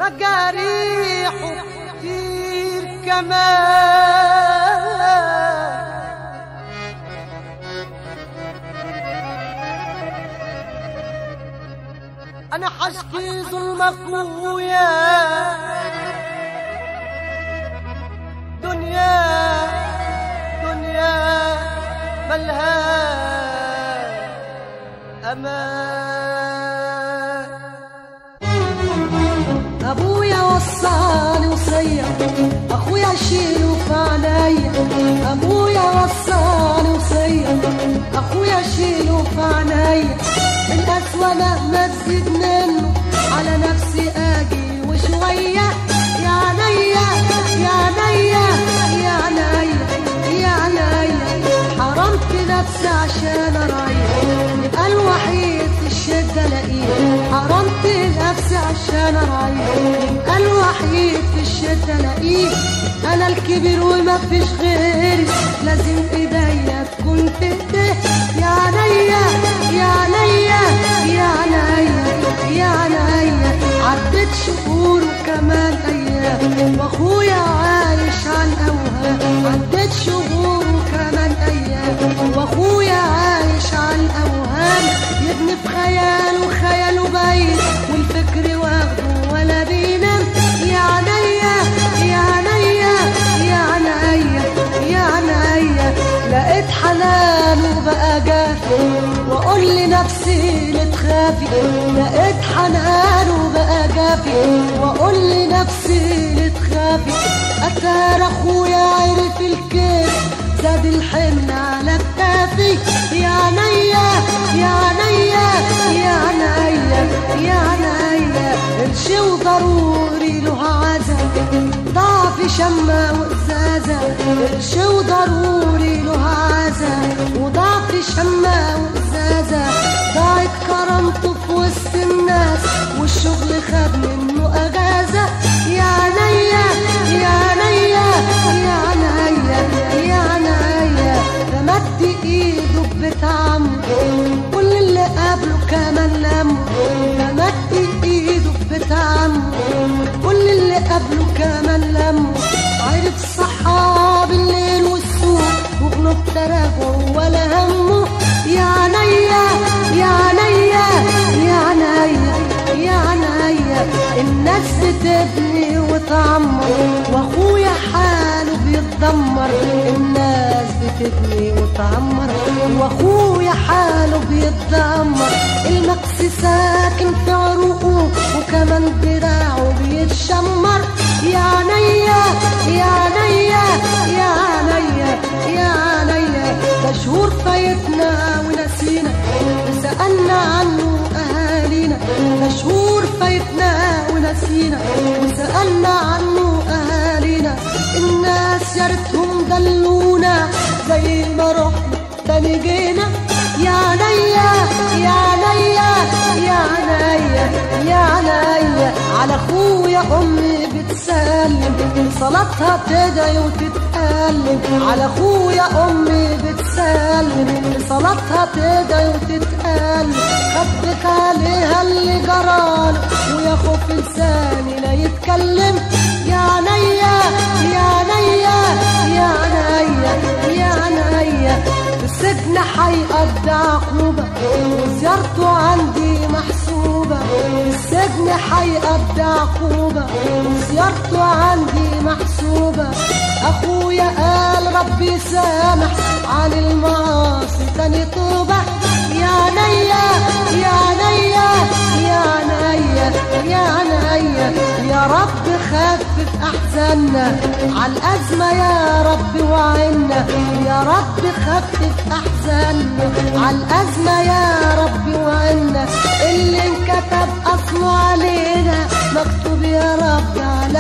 مجاريحه كتير كمان. انا حشكي ظلمك ويا دنيا دنيا ملها امان. ابويا وصاني وصية اخويا شيله في عينيا. ابويا وصاني وصية اخويا شيله في عينيا. القسوة مهما تزيد منه على نفسي اجي وشوية. يا عينيا يا عينيا يا عينيا يا عينيا حرمت نفسي عشان اريح. يبقى الوحيد في الشدة الاقيه. حرمت نفسي عشان اريح. يبقى الوحيد في الشدة الاقيه. انا الكبير وما فيش غيري. لازم ايديا تكون في ايديه. يا عينيا يا عينيا يا عينيا يا عينيا عدت شهور وكمان ايام واخويا عايش عن اوهام. عدت شهور وكمان ايام واخويا عايش عن اوهام. يبني في خياله خياله باين والفكر واخده ولا بينام. يا عينيا يا عينيا يا عينيا يا عينيا لقيت حنانه بقى جافي واقول لنفسي لتخافي. لقيت حنانه بقى جافي واقول لنفسي لتخافي. اتار اخويا عرف الكيف زاد الحمل على كتافي. يا عينيا يا عينيا يا عينيا يا عينيا قرش وضروري له عزا. ضعف شمة وإزازة قرش وضروري له عزا. وضعف شمة وإزازة ضاعت كرامته في وسط الناس والشغل خد منه أجازة. يا عينيا يا عينيا يا عينيا يا عينيا فمد ايده ببيت عمه كل اللي قبله كمان لمه. فمد ايده ببيت عمه كل اللي قبله كمان لمه. عرف صحاب الليل والسوق وغلب تراجعه ولا همه. يا عينيا يا عينيا يا عينيا يا عينيا الناس بتبني وتعمر واخويا حاله بيتدمر. الناس بتبني وتعمر واخويا حاله بيتدمر. المكس ساكن في عروقه وكمان دراعه بيتشمر. يا عينيا يا عينيا يا عينيا يا عينيا ده شهور فايتنا ونسينا وسألنا عنه أهالينا. ده شهور فايتنا ونسينا وسألنا عنه أهالينا. الناس يا ريتهم دلونا زي ما رحنا تاني جينا. يا عينيا يا عينيا يا عينيا يا عينيا على اخويا امي بتسلم صلاتها تدعي وتتألم. على اخويا امي بتسلم صلاتها تدعي وتتألم. خبت عليها اللي جراله ويا خوف لساني لا يتكلم. يا عينيا يا عينيا يا عينيا يا عينيا السجن حيقضي عقوبة وزيارته عندي محسوبة. السجن حيقضي عقوبة وزيارته عندي محسوبة. اخويا قال ربي سامح عن المعاصي تاني توبة. يا عينيا يا عينيا يا عينيا يا عينيا يا رب خفف احزاننا على الازمه يا رب وعنا. يا رب خفف احزاننا على الازمه يا رب وعنا. اللي انكتب اصله علينا مكتوب يا رب على